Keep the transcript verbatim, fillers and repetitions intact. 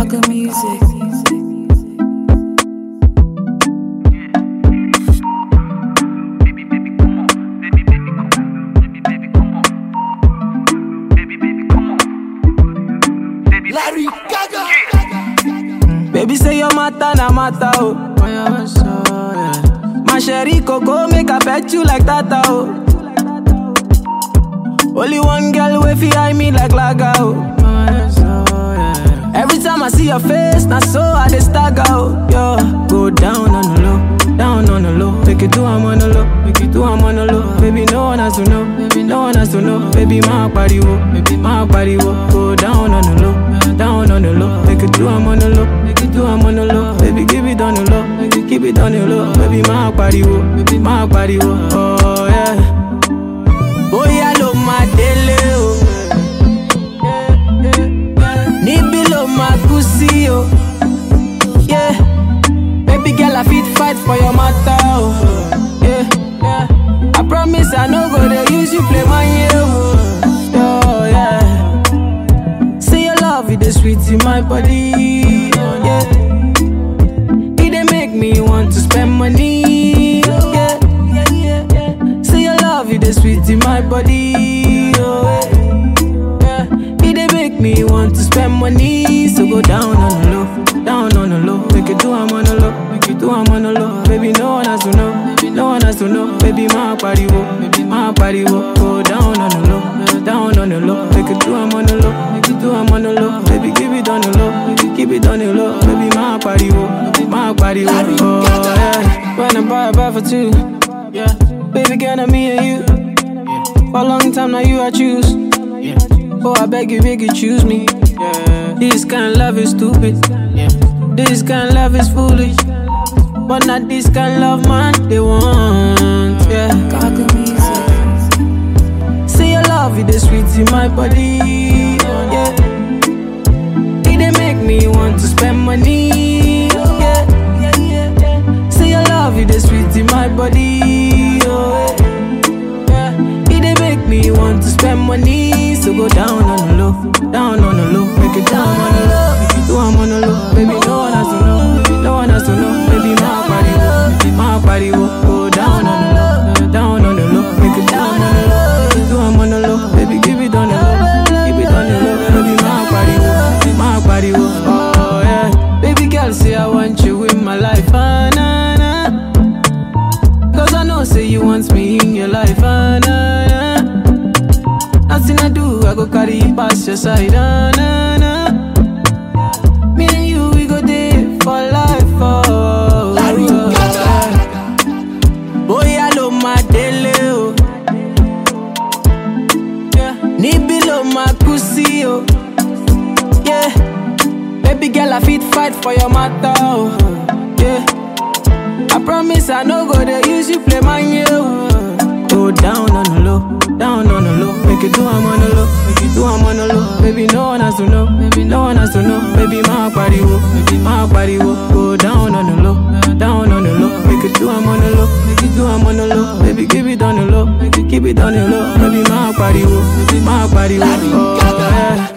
Gaga music. Larry Gaga. Baby say your matter na matter oh. My sherry coco make I pet you like tata oh. Only one girl way fi eye me like laga oh. Every time I see your face, na so I dey stagger oh. Yo, go down on the low, down on the low. Make it do I'm on the low, make it do I'm on the low. Baby no one has to know, baby no one has to know. Baby my body wo, baby my body wo. Go down on the low, down on the low. Make it do I'm on the low, make it do I'm on the low. Baby give it on the low, make it keep it on the low. Baby my body wo, baby my body wo. Oh yeah. Oh yeah, lo my dele oh. Nibi lo my pussy oh. Yeah. Baby girl I fit fight for your matter oh. Yeah. Yeah. I promise I no go dey use you play my oh. Oh yeah. Say your love it is sweet in my body. Yeah. It dey make me want to spend money. Yeah. Say your love it is sweet in my body. Oh yeah. It dey make me want to spend money. So go down on the low, down on the low. Make it do I'm on the low, make it do I'm on the low. Baby no one has to know, no one has to know. Baby my body wo, baby my body wo. Go down on the low, down on the low. Make it do I'm on the low, make it do I'm on the low. Baby give it on the low, make it keep it on the low. Baby my body wo, my body wo. Oh yeah. When I buy a buy for two, yeah. Baby girl na me and you. For a long time now you I choose. Oh I beg you, beg you choose me. This kind of love is stupid. This kind of love is foolish. But not this kind of love man they want. Yeah. Gaga music. Say your love it is sweet in my body. Yeah. It dey make me want to spend money. Yeah. Say your love it is sweet in my body. Oh yeah. It dey make me want to spend money. So go down on the low, down on the low. Make it down on the low, make it do I'm on the low. Baby no one has to know, no one has to know. Baby my body wo, my body wo. Go down on the low, down on the low. Make it down on the low, make it do I'm on the low. Baby give it on the low, keep it on the low. Baby my body wo, my body wo. Oh yeah. Baby girl say I want you in my life, ah nah nah. Cause I know say you want me in your life, ah nah nah. Nothing I do, I go carry you past your side, ah nah nah. Me and you, we go there for life, oh. Larry Gaga. Boy, I love my dele, oh. Yeah. Nibi lo my pussy, oh. Yeah. Baby girl, I fit fight for your matter, oh. Yeah. I promise I no go dey use you play my oh. Go down on the low, down on the low. Make it do I'm on the low, make it do I'm on the low. Baby no one has to know, baby no one has to know. Baby my body wo, baby my body wo. Go down on the low, down on the low. Make it do I'm on the low, make it do I'm on the low. Baby give it on the low, make it keep it on the low. Baby my body wo, baby my body wo. Oh yeah.